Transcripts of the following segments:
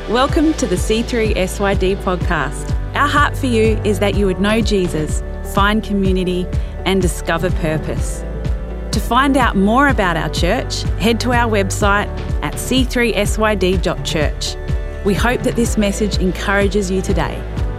Welcome to the C3SYD podcast. Our heart for you is that you would know Jesus, find community, and discover purpose. To find out more about our church, head to our website at c3syd.church. We hope that this message encourages you today.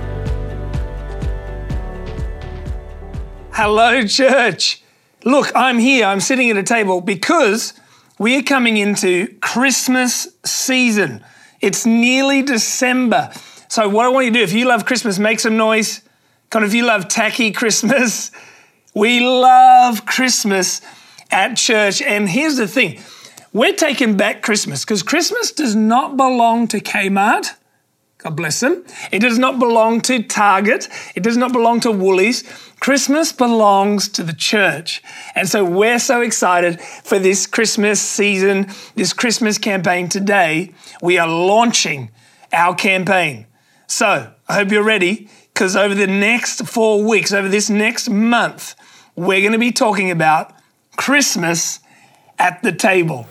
Hello, church. Look, I'm here. I'm sitting at a table because we are coming into Christmas season. It's nearly December. So what I want you to do, if you love Christmas, make some noise. If you love tacky Christmas, we love Christmas at church. And here's the thing. We're taking back Christmas because Christmas does not belong to Kmart. God bless them. It does not belong to Target. It does not belong to Woolies. Christmas belongs to the church. And so we're so excited for this Christmas season, this Christmas campaign. Today, we are launching our campaign. So I hope you're ready because over the next 4 weeks, over this next month, we're going to be talking about Christmas at the table.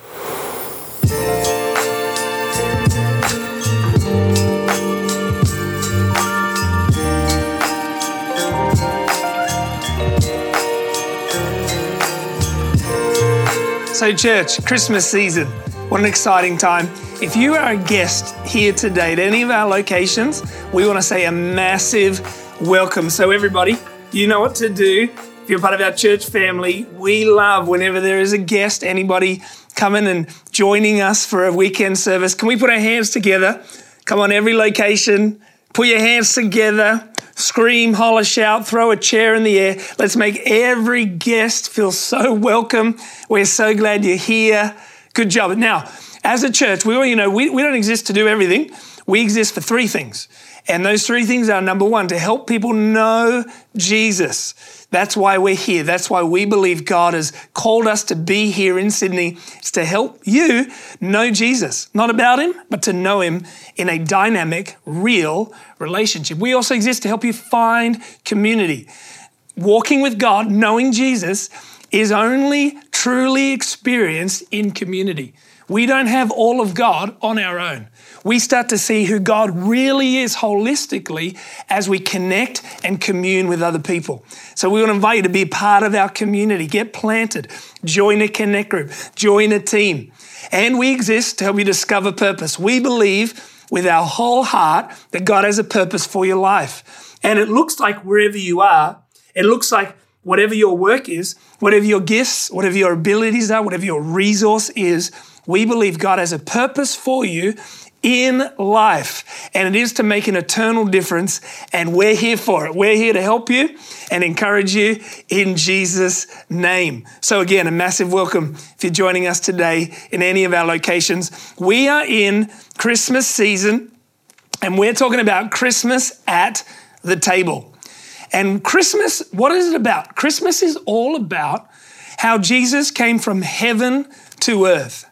So church, Christmas season, what an exciting time. If you are a guest here today at any of our locations, we want to say a massive welcome. So everybody, you know what to do. If you're part of our church family, we love whenever there is a guest, anybody coming and joining us for a weekend service. Can we put our hands together? Come on, every location, put your hands together. Scream, holler, shout, throw a chair in the air. Let's make every guest feel so welcome. We're so glad you're here. Good job. Now, as a church, we don't exist to do everything. We exist for three things. And those three things are, number one, to help people know Jesus. That's why we're here. That's why we believe God has called us to be here in Sydney. It's to help you know Jesus. Not about him, but to know him in a dynamic, real relationship. We also exist to help you find community. Walking with God, knowing Jesus, is only truly experienced in community. We don't have all of God on our own. We start to see who God really is holistically as we connect and commune with other people. So we want to invite you to be part of our community. Get planted. Join a connect group. Join a team. And we exist to help you discover purpose. We believe with our whole heart that God has a purpose for your life. And it looks like wherever you are, it looks like whatever your work is, whatever your gifts, whatever your abilities are, whatever your resource is, we believe God has a purpose for you in life, and it is to make an eternal difference, and we're here for it. We're here to help you and encourage you in Jesus' name. So again, a massive welcome if you're joining us today in any of our locations. We are in Christmas season, and we're talking about Christmas at the table. And Christmas, what is it about? Christmas is all about how Jesus came from heaven to earth.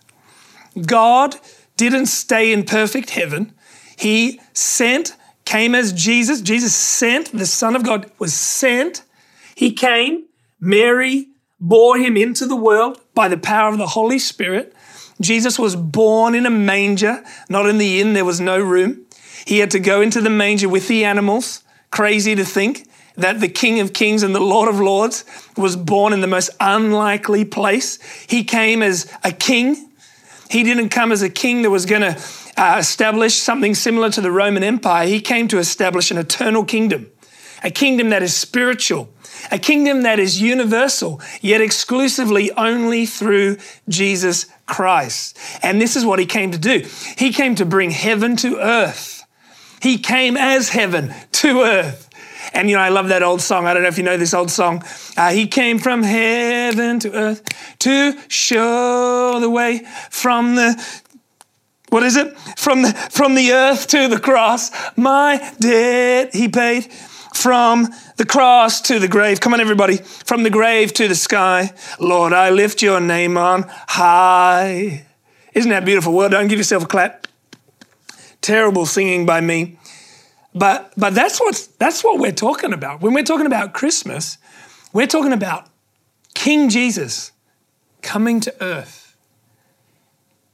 God didn't stay in perfect heaven. He came as Jesus. Jesus sent, the Son of God was sent. He came. Mary bore him into the world by the power of the Holy Spirit. Jesus was born in a manger, not in the inn. There was no room. He had to go into the manger with the animals. Crazy to think that the King of Kings and the Lord of Lords was born in the most unlikely place. He came as a king. He didn't come as a king that was going to establish something similar to the Roman Empire. He came to establish an eternal kingdom, a kingdom that is spiritual, a kingdom that is universal, yet exclusively only through Jesus Christ. And this is what he came to do. He came to bring heaven to earth. He came as heaven to earth. And, I love that old song. I don't know if you know this old song. He came from heaven to earth to show the way from the, From the earth to the cross. My debt he paid from the cross to the grave. Come on, everybody. From the grave to the sky. Lord, I lift your name on high. Isn't that beautiful? Well done. Give yourself a clap. Terrible singing by me. But that's what we're talking about. When we're talking about Christmas, we're talking about King Jesus coming to earth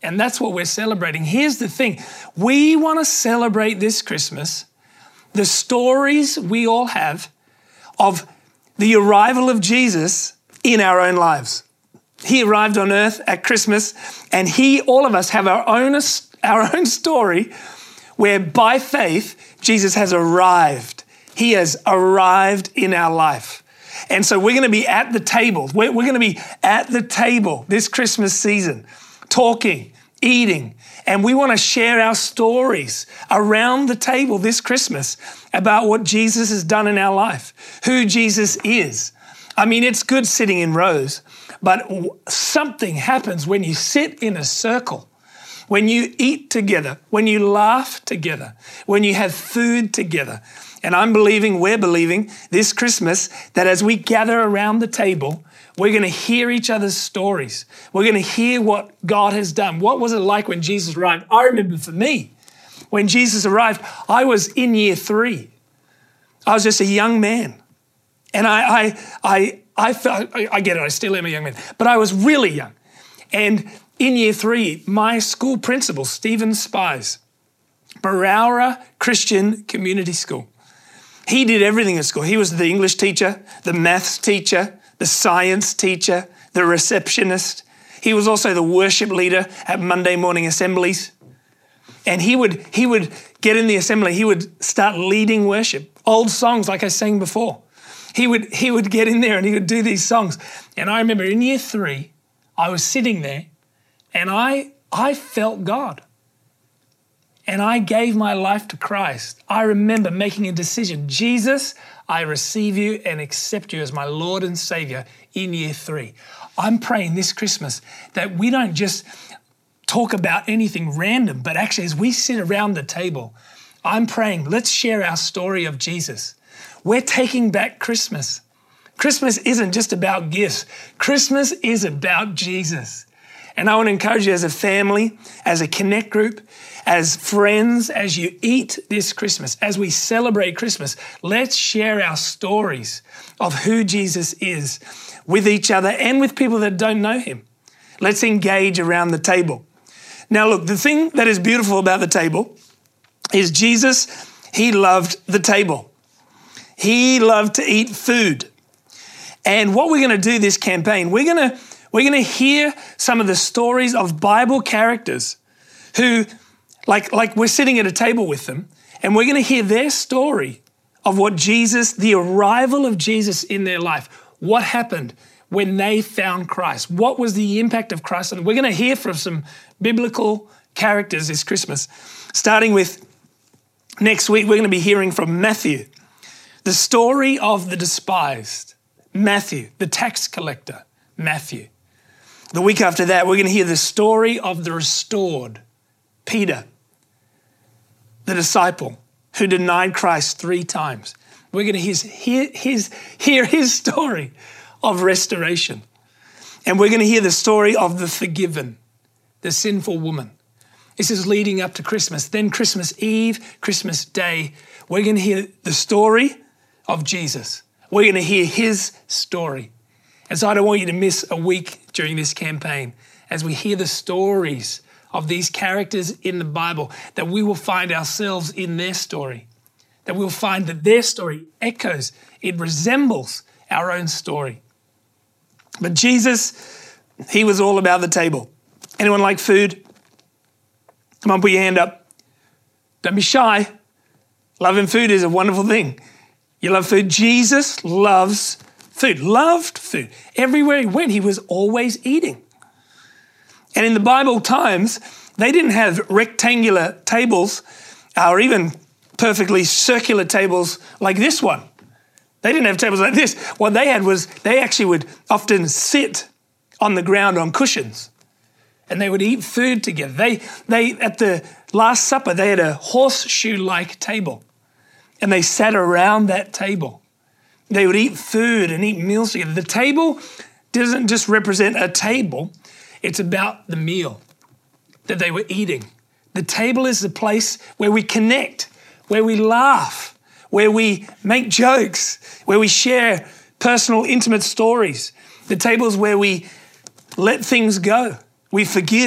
And that's what we're celebrating. Here's the thing. We want to celebrate this Christmas the stories we all have of the arrival of Jesus in our own lives. He arrived on earth at Christmas, and all of us have our own story where by faith, Jesus has arrived. He has arrived in our life. And so we're going to be at the table. We're going to be at the table this Christmas season, talking, eating, and we want to share our stories around the table this Christmas about what Jesus has done in our life, who Jesus is. I mean, it's good sitting in rows, but something happens when you sit in a circle, when you eat together, when you laugh together, when you have food together. And we're believing this Christmas that as we gather around the table, we're going to hear each other's stories. We're going to hear what God has done. What was it like when Jesus arrived? I remember for me, when Jesus arrived, I was in year 3. I was just a young man. And I felt, I get it, I still am a young man, but I was really young. And in year 3, my school principal, Stephen Spies, Barowra Christian Community School, he did everything at school. He was the English teacher, the maths teacher, the science teacher, the receptionist. He was also the worship leader at Monday morning assemblies. And he would get in the assembly, he would start leading worship, old songs like I sang before. He would get in there and he would do these songs. And I remember in year 3, I was sitting there and I felt God. And I gave my life to Christ. I remember making a decision. Jesus, I receive you and accept you as my Lord and Savior in year 3. I'm praying this Christmas that we don't just talk about anything random, but actually as we sit around the table, I'm praying, let's share our story of Jesus. We're taking back Christmas. Christmas isn't just about gifts. Christmas is about Jesus. And I want to encourage you as a family, as a connect group, as friends, as you eat this Christmas, as we celebrate Christmas, let's share our stories of who Jesus is with each other and with people that don't know him. Let's engage around the table. Now, look, the thing that is beautiful about the table is Jesus, he loved the table. He loved to eat food. And what we're going to do this campaign, we're going to hear some of the stories of Bible characters who, like we're sitting at a table with them, and we're going to hear their story of what Jesus, the arrival of Jesus in their life, what happened when they found Christ, what was the impact of Christ. And we're going to hear from some biblical characters this Christmas. Starting with next week, we're going to be hearing from Matthew, the story of the despised. Matthew, the tax collector, Matthew. The week after that, we're going to hear the story of the restored, Peter, the disciple who denied Christ 3 times. We're going to hear his story of restoration. And we're going to hear the story of the forgiven, the sinful woman. This is leading up to Christmas. Then Christmas Eve, Christmas Day, we're going to hear the story of Jesus. We're going to hear his story. And so I don't want you to miss a week during this campaign as we hear the stories of these characters in the Bible, that we will find ourselves in their story, that we'll find that their story echoes, it resembles our own story. But Jesus, he was all about the table. Anyone like food? Come on, put your hand up. Don't be shy. Loving food is a wonderful thing. You love food. Jesus loves food, loved food. Everywhere he went, he was always eating. And in the Bible times, they didn't have rectangular tables or even perfectly circular tables like this one. They didn't have tables like this. What they had was they actually would often sit on the ground on cushions and they would eat food together. They at the Last Supper, they had a horseshoe-like table and they sat around that table. They would eat food and eat meals together. The table doesn't just represent a table. It's about the meal that they were eating. The table is the place where we connect, where we laugh, where we make jokes, where we share personal, intimate stories. The table is where we let things go. We forgive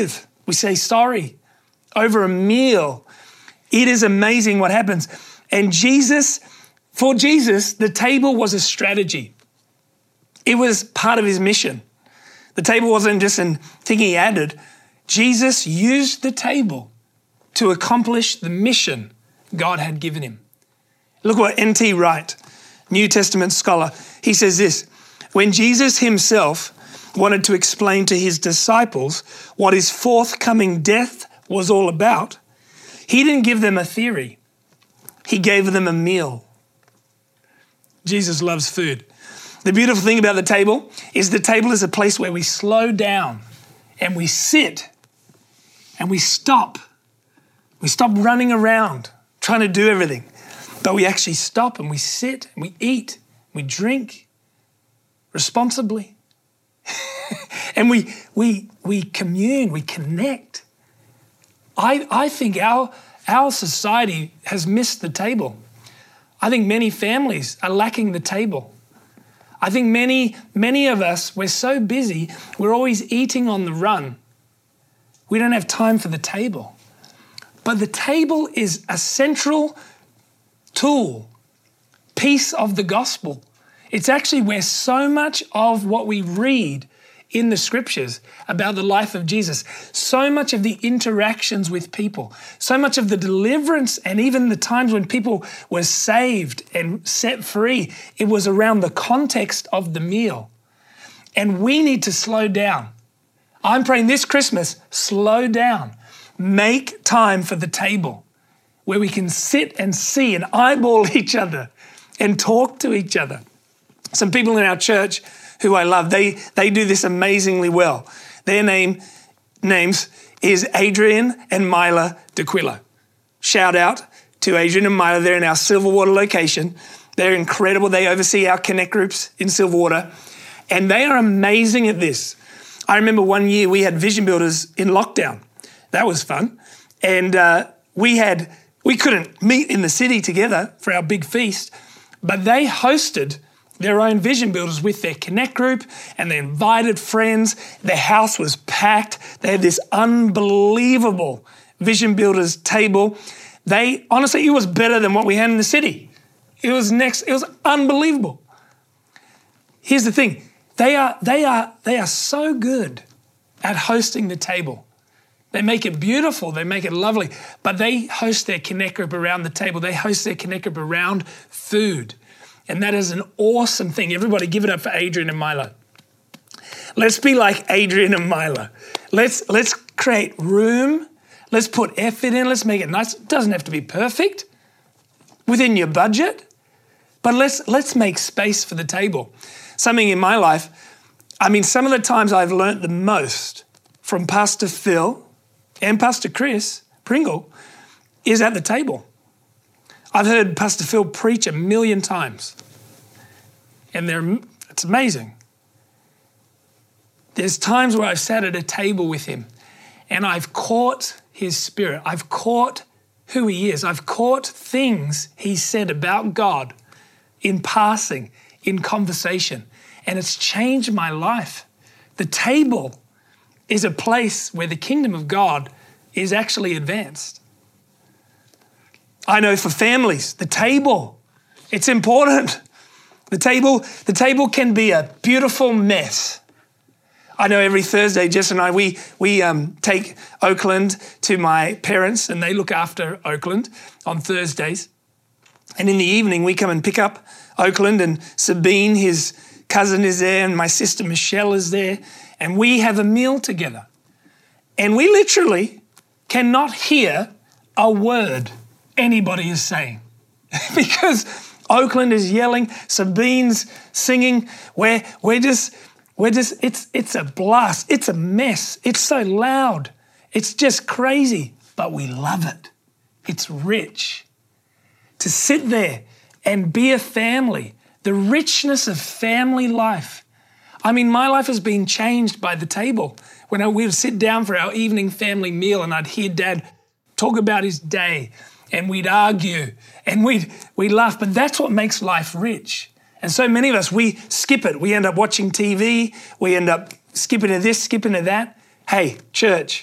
We say sorry over a meal. It is amazing what happens. And for Jesus, the table was a strategy. It was part of his mission. The table wasn't just a thing he added. Jesus used the table to accomplish the mission God had given him. Look what N.T. Wright, New Testament scholar, he says this: when Jesus himself wanted to explain to his disciples what his forthcoming death was all about, he didn't give them a theory. He gave them a meal. Jesus loves food. The beautiful thing about the table is a place where we slow down and we sit and we stop. We stop running around trying to do everything, but we actually stop and we sit and we eat, we drink responsibly. And we commune, we connect. I think our society has missed the table. I think many families are lacking the table. I think many of us, we're so busy, we're always eating on the run. We don't have time for the table. But the table is a central piece of the gospel. It's actually where so much of what we read in the scriptures about the life of Jesus, so much of the interactions with people, so much of the deliverance and even the times when people were saved and set free, it was around the context of the meal. And we need to slow down. I'm praying this Christmas, slow down. Make time for the table where we can sit and see and eyeball each other and talk to each other. Some people in our church who I love, they do this amazingly well. Their names is Adrian and Myla D'Aquila. Shout out to Adrian and Myla. They're in our Silverwater location. They're incredible. They oversee our connect groups in Silverwater, and they are amazing at this. I remember one year we had Vision Builders in lockdown. That was fun. And we couldn't meet in the city together for our big feast, but they hosted their own Vision Builders with their connect group, and they invited friends. Their house was packed. They had this unbelievable Vision Builders table. Honestly, it was better than what we had in the city. It was unbelievable. Here's the thing. They are so good at hosting the table. They make it beautiful. They make it lovely. But they host their connect group around the table. They host their connect group around food. And that is an awesome thing. Everybody give it up for Adrian and Myla. Let's be like Adrian and Myla. Let's create room. Let's put effort in. Let's make it nice. It doesn't have to be perfect within your budget, but let's make space for the table. Something in my life, some of the times I've learned the most from Pastor Phil and Pastor Chris Pringle is at the table. I've heard Pastor Phil preach 1 million times, and it's amazing. There's times where I've sat at a table with him, and I've caught his spirit. I've caught who he is. I've caught things he said about God in passing, in conversation, and it's changed my life. The table is a place where the kingdom of God is actually advanced. I know for families, the table, it's important. The table can be a beautiful mess. I know every Thursday, Jess and I, we take Oakland to my parents, and they look after Oakland on Thursdays. And in the evening, we come and pick up Oakland, and Sabine, his cousin, is there, and my sister Michelle is there, and we have a meal together. And we literally cannot hear a word anybody is saying because Oakland is yelling, Sabine's singing, we're just, it's a blast, it's a mess, it's so loud, it's just crazy, but we love it. It's rich. To sit there and be a family, the richness of family life. My life has been changed by the table. When we would sit down for our evening family meal and I'd hear Dad talk about his day, and we'd argue and we'd laugh, but that's what makes life rich. And so many of us, we skip it. We end up watching TV. We end up skipping to this, skipping to that. Hey, church,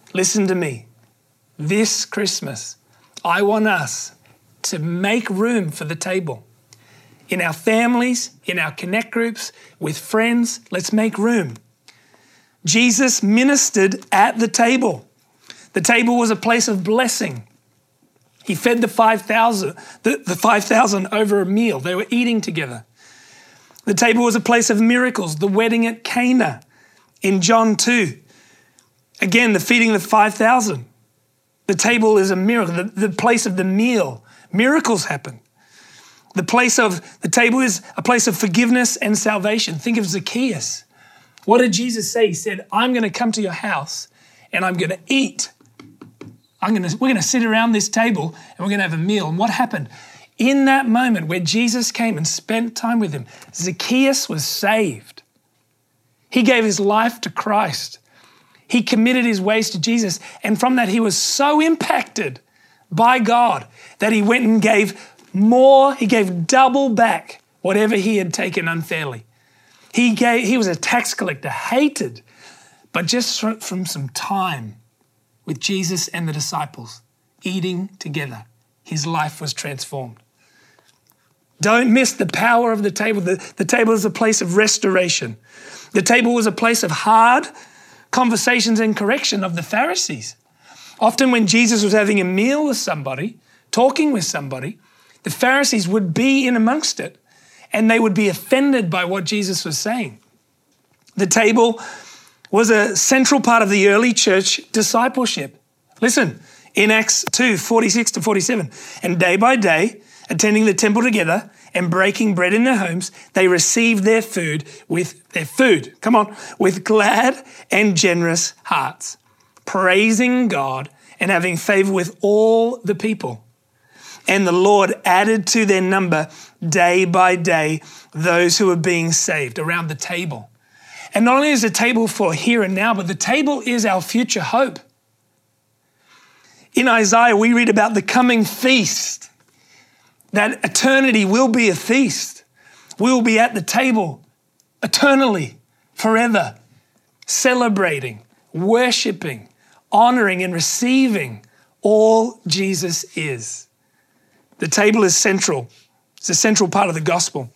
listen to me. This Christmas, I want us to make room for the table. In our families, in our connect groups, with friends, let's make room. Jesus ministered at the table. The table was a place of blessing. He fed the 5,000 over a meal. They were eating together. The table was a place of miracles. The wedding at Cana in John 2. Again, the feeding of the 5,000. The table is a miracle. The place of the meal. Miracles happen. The table is a place of forgiveness and salvation. Think of Zacchaeus. What did Jesus say? He said, I'm going to come to your house and I'm going to eat. We're going to sit around this table and we're going to have a meal. And what happened? In that moment where Jesus came and spent time with him, Zacchaeus was saved. He gave his life to Christ. He committed his ways to Jesus. And from that, he was so impacted by God that he went and gave more. He gave double back whatever he had taken unfairly. He was a tax collector, hated, but just from some time with Jesus and the disciples, eating together, his life was transformed. Don't miss the power of the table. The table is a place of restoration. The table was a place of hard conversations and correction of the Pharisees. Often when Jesus was having a meal with somebody, talking with somebody, the Pharisees would be in amongst it and they would be offended by what Jesus was saying. The table was a central part of the early church discipleship. Listen, in Acts 2, 46 to 47, and day by day, attending the temple together and breaking bread in their homes, they received their food with glad and generous hearts, praising God and having favor with all the people. And the Lord added to their number day by day those who were being saved around the table. And not only is the table for here and now, but the table is our future hope. In Isaiah, we read about the coming feast, that eternity will be a feast. We will be at the table eternally, forever, celebrating, worshiping, honoring, and receiving all Jesus is. The table is central. It's a central part of the gospel.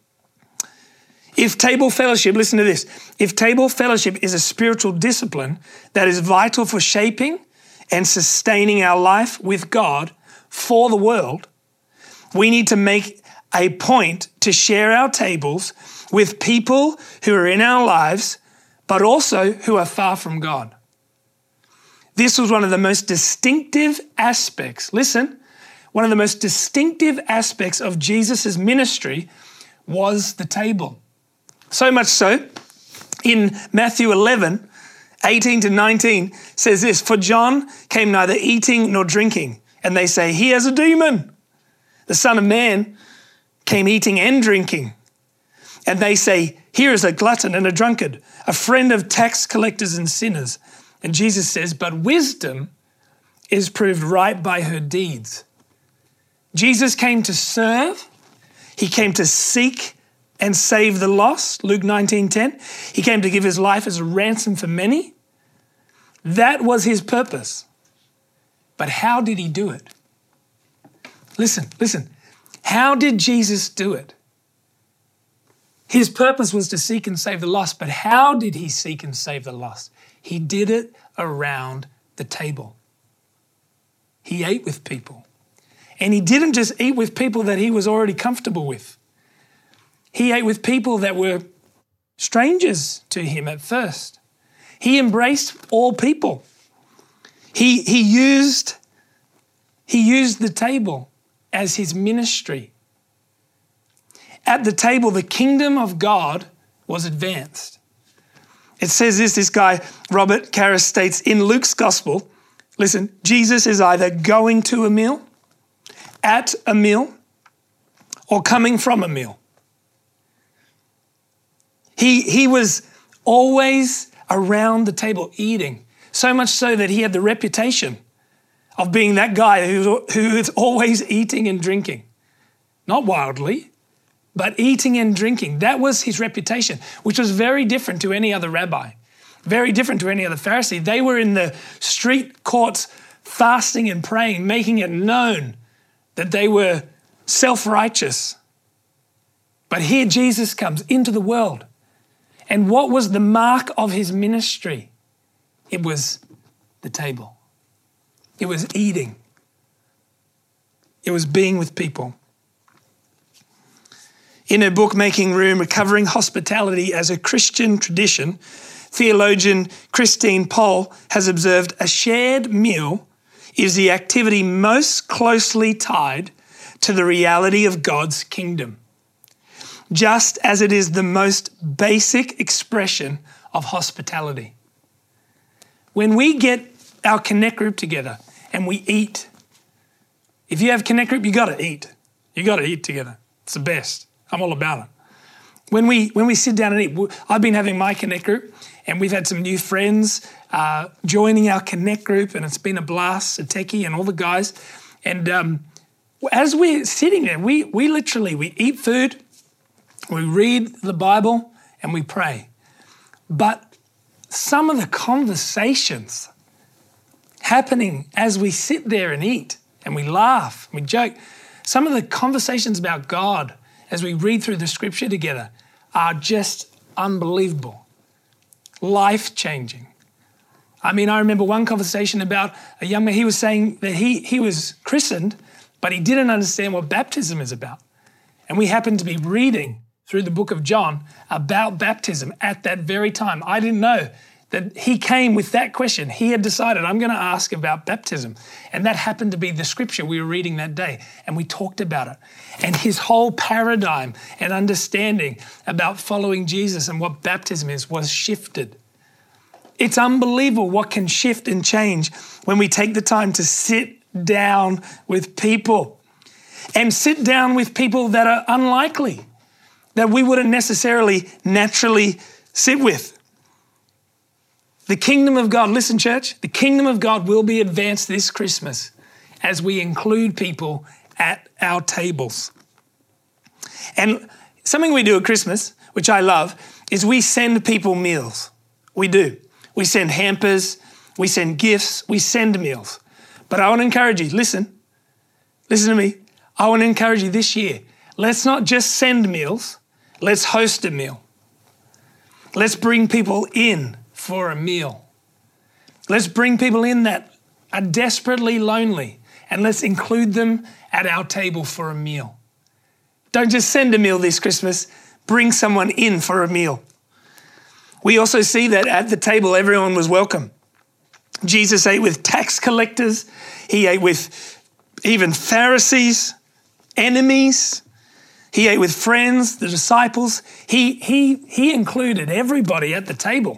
If table fellowship, listen to this, if table fellowship is a spiritual discipline that is vital for shaping and sustaining our life with God for the world, we need to make a point to share our tables with people who are in our lives, but also who are far from God. This was one of the most distinctive aspects, one of the most distinctive aspects of Jesus' ministry was the table. So much so, in Matthew 11, 18 to 19 says this, for John came neither eating nor drinking, and they say, he has a demon. The Son of Man came eating and drinking, and they say, here is a glutton and a drunkard, a friend of tax collectors and sinners. And Jesus says, but wisdom is proved right by her deeds. Jesus came to serve. He came to seek and save the lost, Luke 19:10. He came to give his life as a ransom for many. That was his purpose. But how did he do it? Listen. How did Jesus do it? His purpose was to seek and save the lost, but how did he seek and save the lost? He did it around the table. He ate with people. And he didn't just eat with people that he was already comfortable with. He ate with people that were strangers to him at first. He embraced all people. He used the table as his ministry. At the table, the kingdom of God was advanced. It says this guy, Robert Karras, states in Luke's gospel, listen, Jesus is either going to a meal, at a meal, or coming from a meal. He was always around the table eating, so much so that he had the reputation of being that guy who is always eating and drinking. Not wildly, but eating and drinking. That was his reputation, which was very different to any other rabbi. very different to any other Pharisee. They were in the street courts fasting and praying, making it known that they were self-righteous. But here Jesus comes into the world. And what was the mark of his ministry? It was the table. It was eating. It was being with people. In her book, Making Room, Recovering Hospitality as a Christian Tradition, theologian Christine Pohl has observed a shared meal is the activity most closely tied to the reality of God's kingdom, just as it is the most basic expression of hospitality. When we get our Connect group together and we eat, if you have Connect group, you got to eat. You got to eat together. It's the best. I'm all about it. When we sit down and eat, I've been having my Connect group, and we've had some new friends joining our Connect group, and it's been a blast, Ateki and all the guys. And as we're sitting there, we eat food, we read the Bible, and we pray. But some of the conversations happening as we sit there and eat, and we laugh, we joke, some of the conversations about God as we read through the scripture together are just unbelievable, life-changing. I mean, I remember one conversation about a young man, he was saying that he was christened, but he didn't understand what baptism is about. And we happened to be reading through the book of John about baptism at that very time. I didn't know that he came with that question. He had decided, I'm going to ask about baptism. And that happened to be the scripture we were reading that day. And we talked about it. And his whole paradigm and understanding about following Jesus and what baptism is was shifted. It's unbelievable what can shift and change when we take the time to sit down with people. And sit down with people that are unlikely, that we wouldn't necessarily naturally sit with. The kingdom of God, listen church, the kingdom of God will be advanced this Christmas as we include people at our tables. And something we do at Christmas, which I love, is we send people meals. We do. We send hampers, we send gifts, we send meals. But I want to encourage you, listen to me. I want to encourage you this year, let's not just send meals, let's host a meal. Let's bring people in for a meal. Let's bring people in that are desperately lonely, and let's include them at our table for a meal. Don't just send a meal this Christmas, bring someone in for a meal. We also see that at the table, everyone was welcome. Jesus ate with tax collectors. He ate with even Pharisees, enemies. He ate with friends, the disciples. He included everybody at the table.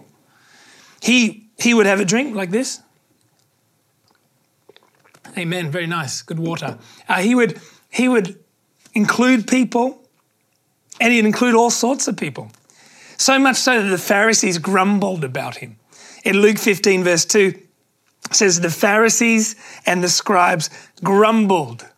He would have a drink like this. Amen. Very nice. Good water. He would include people, and he'd include all sorts of people. So much so that the Pharisees grumbled about him. In Luke 15, verse 2, it says, the Pharisees and the scribes grumbled,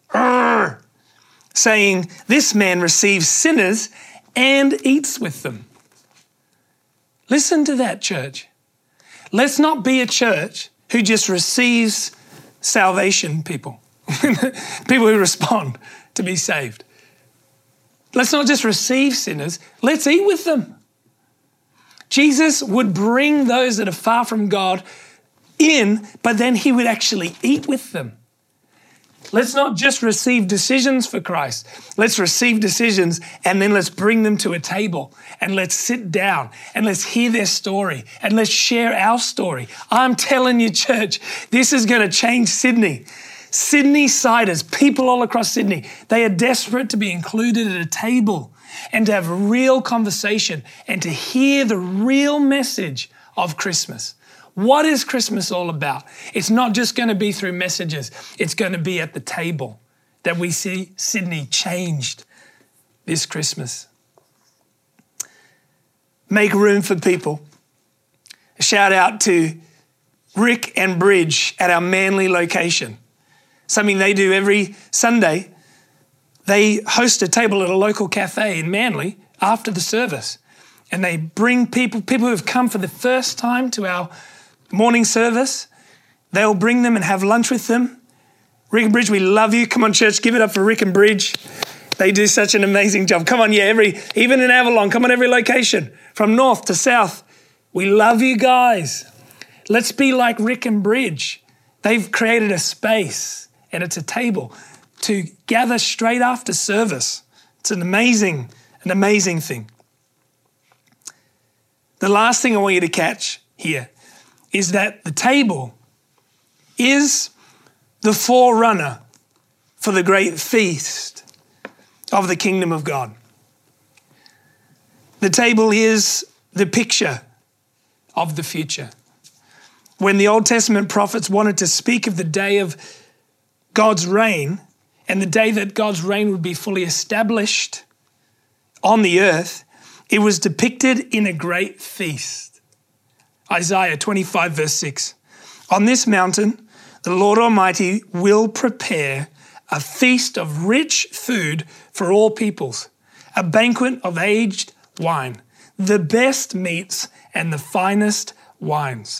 saying, this man receives sinners and eats with them. Listen to that, church. Let's not be a church who just receives salvation people, people who respond to be saved. Let's not just receive sinners, let's eat with them. Jesus would bring those that are far from God in, but then he would actually eat with them. Let's not just receive decisions for Christ. Let's receive decisions and then let's bring them to a table and let's sit down and let's hear their story and let's share our story. I'm telling you, church, this is going to change Sydney. Sydney-siders, people all across Sydney, they are desperate to be included at a table and to have a real conversation and to hear the real message of Christmas. What is Christmas all about? It's not just going to be through messages. It's going to be at the table that we see Sydney changed this Christmas. Make room for people. A shout out to Rick and Bridge at our Manly location. Something they do every Sunday. They host a table at a local cafe in Manly after the service. and they bring people who have come for the first time to our morning service. They'll bring them and have lunch with them. Rick and Bridge, we love you. Come on, church, give it up for Rick and Bridge. They do such an amazing job. Come on, even in Avalon, come on, every location, from north to south. We love you guys. Let's be like Rick and Bridge. They've created a space, and it's a table to gather straight after service. It's an amazing thing. The last thing I want you to catch here is that the table is the forerunner for the great feast of the kingdom of God. The table is the picture of the future. When the Old Testament prophets wanted to speak of the day of God's reign and the day that God's reign would be fully established on the earth, it was depicted in a great feast. Isaiah 25 verse 6. On this mountain, the Lord Almighty will prepare a feast of rich food for all peoples, a banquet of aged wine, the best meats and the finest wines.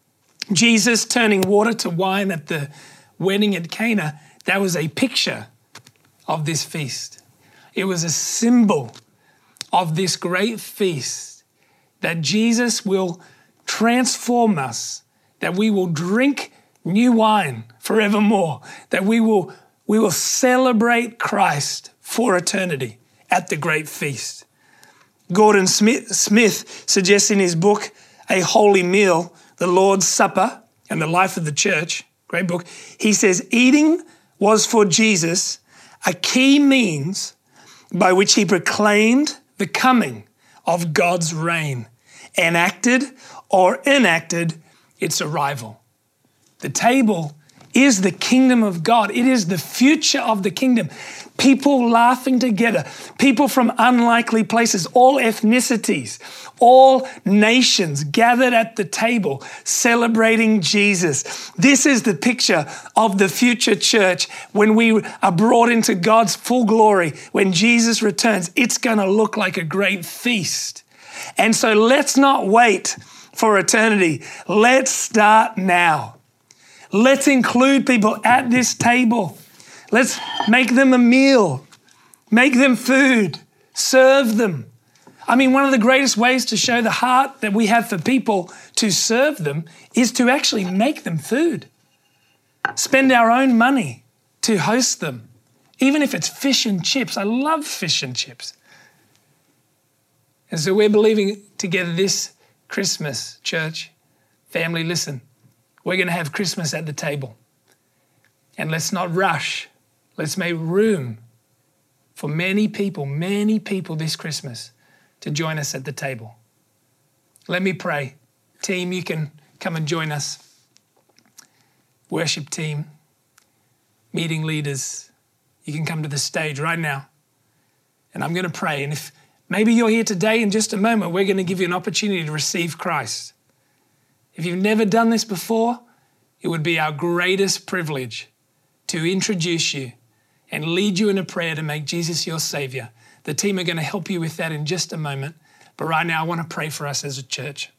Jesus turning water to wine at the wedding at Cana, that was a picture of this feast. It was a symbol of this great feast that Jesus will transform us, that we will drink new wine forevermore, that we will celebrate Christ for eternity at the great feast. Gordon Smith suggests in his book, A Holy Meal, The Lord's Supper and the Life of the Church, great book, he says, eating was for Jesus a key means by which he proclaimed the coming of God's reign, enacted or enacted its arrival. The table is the kingdom of God. It is the future of the kingdom. People laughing together, people from unlikely places, all ethnicities, all nations gathered at the table celebrating Jesus. This is the picture of the future church when we are brought into God's full glory. When Jesus returns, it's going to look like a great feast. And so let's not wait for eternity. Let's start now. Let's include people at this table. Let's make them a meal, make them food, serve them. I mean, one of the greatest ways to show the heart that we have for people to serve them is to actually make them food. Spend our own money to host them, even if it's fish and chips. I love fish and chips. And so we're believing together this Christmas, church, family, listen, we're going to have Christmas at the table. And let's not rush. Let's make room for many people this Christmas to join us at the table. Let me pray. Team, you can come and join us. Worship team, meeting leaders, you can come to the stage right now. And I'm going to pray. And if maybe you're here today, in just a moment, we're going to give you an opportunity to receive Christ. If you've never done this before, it would be our greatest privilege to introduce you and lead you in a prayer to make Jesus your Savior. The team are going to help you with that in just a moment. But right now, I want to pray for us as a church.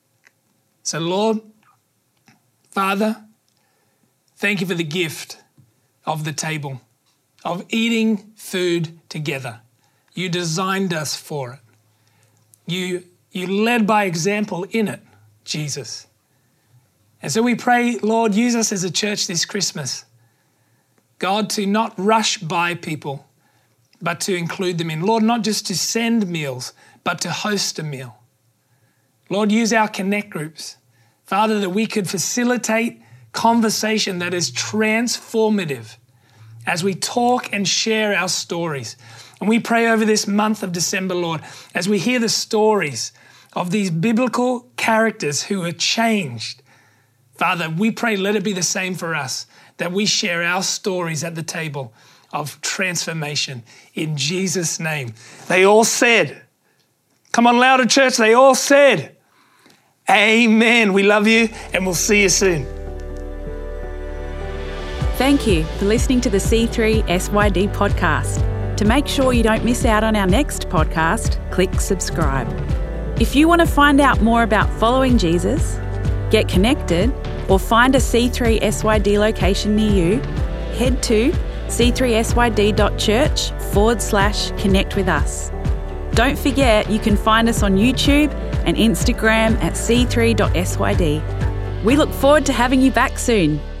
So Lord, Father, thank you for the gift of the table, of eating food together. You designed us for it. You led by example in it, Jesus. And so we pray, Lord, use us as a church this Christmas, God, to not rush by people, but to include them in. Lord, not just to send meals, but to host a meal. Lord, use our connect groups, Father, that we could facilitate conversation that is transformative as we talk and share our stories. And we pray over this month of December, Lord, as we hear the stories of these biblical characters who are changed. Father, we pray, let it be the same for us, that we share our stories at the table of transformation in Jesus' name. They all said, come on louder, church, they all said, amen. We love you and we'll see you soon. Thank you for listening to the C3 SYD podcast. To make sure you don't miss out on our next podcast, click subscribe. If you want to find out more about following Jesus, get connected, or find a C3SYD location near you, head to c3syd.church/connect with us. Don't forget you can find us on YouTube and Instagram at c3.syd. We look forward to having you back soon.